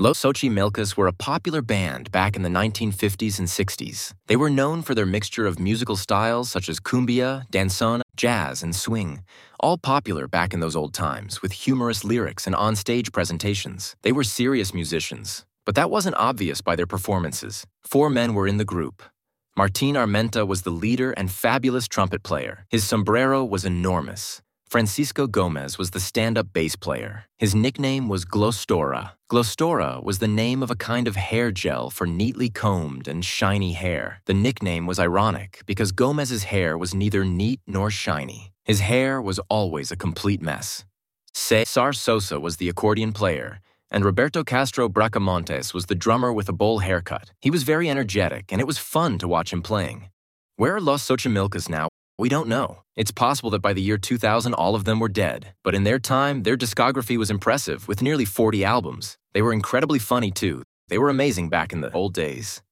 Los Xochimilcas were a popular band back in the 1950s and 60s. They were known for their mixture of musical styles such as cumbia, danzón, jazz, and swing, all popular back in those old times with humorous lyrics and on-stage presentations. They were serious musicians, but that wasn't obvious by their performances. 4 men were in the group. Martín Armenta was the leader and fabulous trumpet player. His sombrero was enormous. Francisco Gomez was the stand-up bass player. His nickname was Glostora. Glostora was the name of a kind of hair gel for neatly combed and shiny hair. The nickname was ironic because Gomez's hair was neither neat nor shiny. His hair was always a complete mess. Cesar Sosa was the accordion player, and Roberto Castro Bracamontes was the drummer with a bowl haircut. He was very energetic, and it was fun to watch him playing. Where are Los Xochimilcas now? We don't know. It's possible that by the year 2000, all of them were dead. But in their time, their discography was impressive, with nearly 40 albums. They were incredibly funny, too. They were amazing back in the old days.